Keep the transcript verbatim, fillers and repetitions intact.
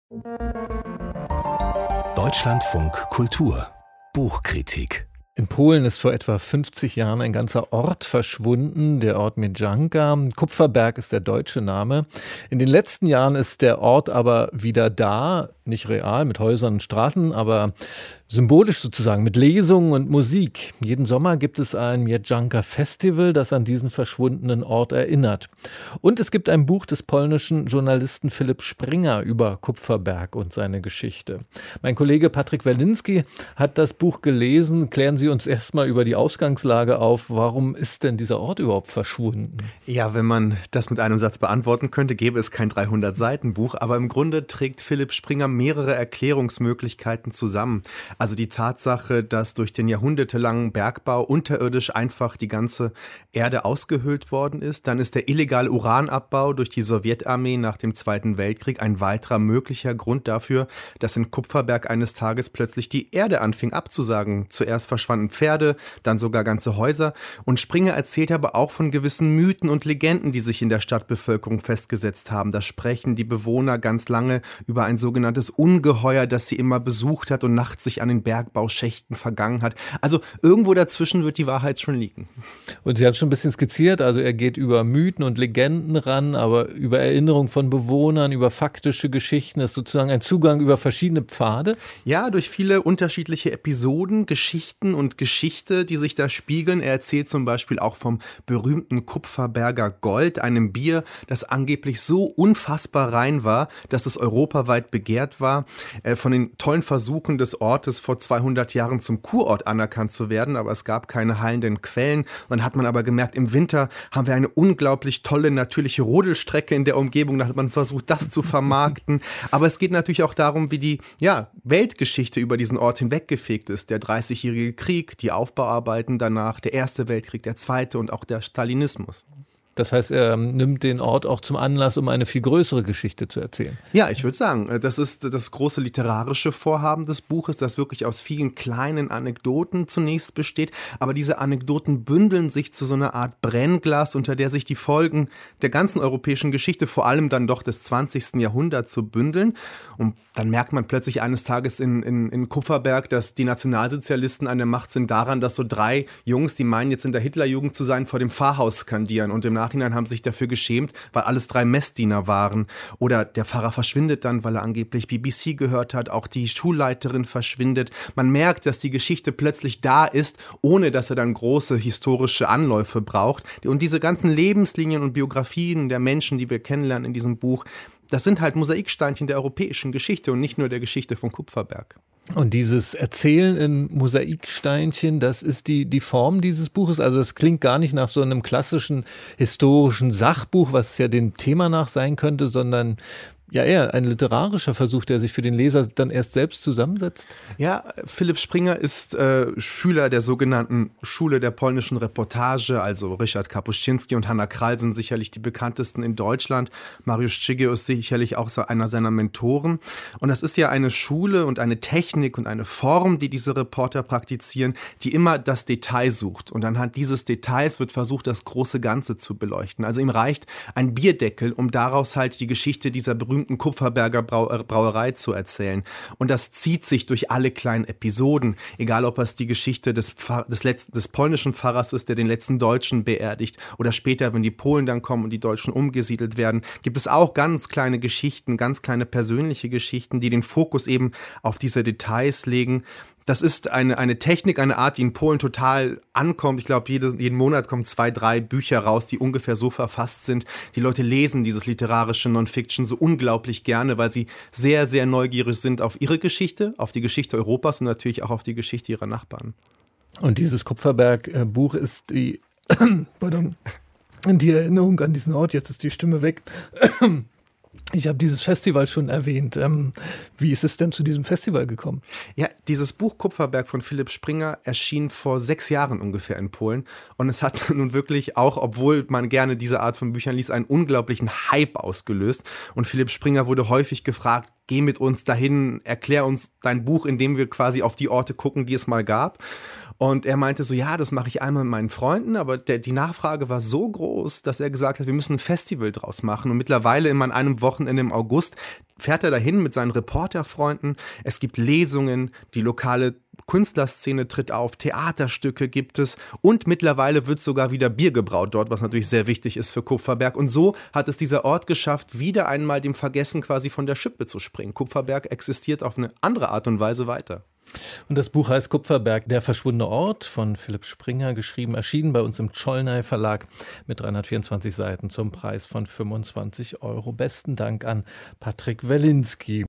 Deutschlandfunk Kultur Buchkritik. In Polen ist vor etwa fünfzig Jahren ein ganzer Ort verschwunden, der Ort Mieszanka. Kupferberg ist der deutsche Name. In den letzten Jahren ist der Ort aber wieder da, nicht real mit Häusern und Straßen, aber symbolisch sozusagen mit Lesungen und Musik. Jeden Sommer gibt es ein Mieszanka Festival, das an diesen verschwundenen Ort erinnert. Und es gibt ein Buch des polnischen Journalisten Philipp Springer über Kupferberg und seine Geschichte. Mein Kollege Patrick Werlinski hat das Buch gelesen. Klären Sie uns erstmal über die Ausgangslage auf. Warum ist denn dieser Ort überhaupt verschwunden? Ja, wenn man das mit einem Satz beantworten könnte, gäbe es kein dreihundert-Seiten-Buch. Aber im Grunde trägt Philipp Springer mehrere Erklärungsmöglichkeiten zusammen. Also die Tatsache, dass durch den jahrhundertelangen Bergbau unterirdisch einfach die ganze Erde ausgehöhlt worden ist. Dann ist der illegale Uranabbau durch die Sowjetarmee nach dem Zweiten Weltkrieg ein weiterer möglicher Grund dafür, dass in Kupferberg eines Tages plötzlich die Erde anfing abzusagen. Zuerst verschwanden Pferde, dann sogar ganze Häuser. Und Springer erzählt aber auch von gewissen Mythen und Legenden, die sich in der Stadtbevölkerung festgesetzt haben. Da sprechen die Bewohner ganz lange über ein sogenanntes Ungeheuer, das sie immer besucht hat und nachts sich an den Bergbauschächten vergangen hat. Also irgendwo dazwischen wird die Wahrheit schon liegen. Und Sie haben schon ein bisschen skizziert, also er geht über Mythen und Legenden ran, aber über Erinnerungen von Bewohnern, über faktische Geschichten, das ist sozusagen ein Zugang über verschiedene Pfade. Ja, durch viele unterschiedliche Episoden, Geschichten und Geschichte, die sich da spiegeln. Er erzählt zum Beispiel auch vom berühmten Kupferberger Gold, einem Bier, das angeblich so unfassbar rein war, dass es europaweit begehrt war. Äh, von den tollen Versuchen des Ortes vor zweihundert Jahren zum Kurort anerkannt zu werden, aber es gab keine heilenden Quellen. Dann hat man aber gemerkt, im Winter haben wir eine unglaublich tolle natürliche Rodelstrecke in der Umgebung. Da hat man versucht, das zu vermarkten. Aber es geht natürlich auch darum, wie die ja, Weltgeschichte über diesen Ort hinweggefegt ist. Der dreißigjährige Krieg, die Aufbauarbeiten danach, der Erste Weltkrieg, der Zweite und auch der Stalinismus. Das heißt, er nimmt den Ort auch zum Anlass, um eine viel größere Geschichte zu erzählen. Ja, ich würde sagen, das ist das große literarische Vorhaben des Buches, das wirklich aus vielen kleinen Anekdoten zunächst besteht. Aber diese Anekdoten bündeln sich zu so einer Art Brennglas, unter der sich die Folgen der ganzen europäischen Geschichte, vor allem dann doch des zwanzigsten Jahrhunderts, so bündeln. Und dann merkt man plötzlich eines Tages in, in, in Kupferberg, dass die Nationalsozialisten an der Macht sind daran, dass so drei Jungs, die meinen jetzt in der Hitlerjugend zu sein, vor dem Pfarrhaus skandieren und im Nachhinein haben sich dafür geschämt, weil alles drei Messdiener waren. Oder der Pfarrer verschwindet dann, weil er angeblich B B C gehört hat. Auch die Schulleiterin verschwindet. Man merkt, dass die Geschichte plötzlich da ist, ohne dass er dann große historische Anläufe braucht. Und diese ganzen Lebenslinien und Biografien der Menschen, die wir kennenlernen in diesem Buch, das sind halt Mosaiksteinchen der europäischen Geschichte und nicht nur der Geschichte von Kupferberg. Und dieses Erzählen in Mosaiksteinchen, das ist die, die Form dieses Buches. Also das klingt gar nicht nach so einem klassischen historischen Sachbuch, was ja dem Thema nach sein könnte, sondern ja eher ein literarischer Versuch, der sich für den Leser dann erst selbst zusammensetzt. Ja, Philipp Springer ist äh, Schüler der sogenannten Schule der polnischen Reportage, also Ryszard Kapuscinski und Hanna Krall sind sicherlich die bekanntesten in Deutschland. Mariusz Szczygieł ist sicherlich auch so einer seiner Mentoren. Und das ist ja eine Schule und eine Technik und eine Form, die diese Reporter praktizieren, die immer das Detail sucht. Und anhand dieses Details wird versucht, das große Ganze zu beleuchten. Also ihm reicht ein Bierdeckel, um daraus halt die Geschichte dieser berühmten Kupferberger Brau- Brauerei zu erzählen. Und das zieht sich durch alle kleinen Episoden, egal ob es die Geschichte des, Pfarr- des, letzten, des polnischen Pfarrers ist, der den letzten Deutschen beerdigt, oder später, wenn die Polen dann kommen und die Deutschen umgesiedelt werden, gibt es auch ganz kleine Geschichten, ganz kleine persönliche Geschichten, die den Fokus eben auf diese Details legen. Das ist eine, eine Technik, eine Art, die in Polen total ankommt. Ich glaube, jede, jeden Monat kommen zwei, drei Bücher raus, die ungefähr so verfasst sind. Die Leute lesen dieses literarische Non-Fiction so unglaublich gerne, weil sie sehr, sehr neugierig sind auf ihre Geschichte, auf die Geschichte Europas und natürlich auch auf die Geschichte ihrer Nachbarn. Und dieses Kupferberg-Buch ist die, pardon, die Erinnerung an diesen Ort. Jetzt ist die Stimme weg. Ich habe dieses Festival schon erwähnt. Ähm, wie ist es denn zu diesem Festival gekommen? Ja, dieses Buch Kupferberg von Philipp Springer erschien vor sechs Jahren ungefähr in Polen. Und es hat nun wirklich auch, obwohl man gerne diese Art von Büchern liest, einen unglaublichen Hype ausgelöst. Und Philipp Springer wurde häufig gefragt, geh mit uns dahin, erklär uns dein Buch, indem wir quasi auf die Orte gucken, die es mal gab. Und er meinte so, ja, das mache ich einmal mit meinen Freunden, aber der, die Nachfrage war so groß, dass er gesagt hat, wir müssen ein Festival draus machen. Und mittlerweile in einem Wochenende im August fährt er dahin mit seinen Reporterfreunden. Es gibt Lesungen, die lokale Künstlerszene tritt auf, Theaterstücke gibt es und mittlerweile wird sogar wieder Bier gebraut dort, was natürlich sehr wichtig ist für Kupferberg. Und so hat es dieser Ort geschafft, wieder einmal dem Vergessen quasi von der Schippe zu springen. Kupferberg existiert auf eine andere Art und Weise weiter. Und das Buch heißt Kupferberg, der verschwundene Ort, von Philipp Springer geschrieben, erschienen bei uns im Czollnay Verlag mit dreihundertvierundzwanzig Seiten zum Preis von fünfundzwanzig Euro. Besten Dank an Patrick Welinski.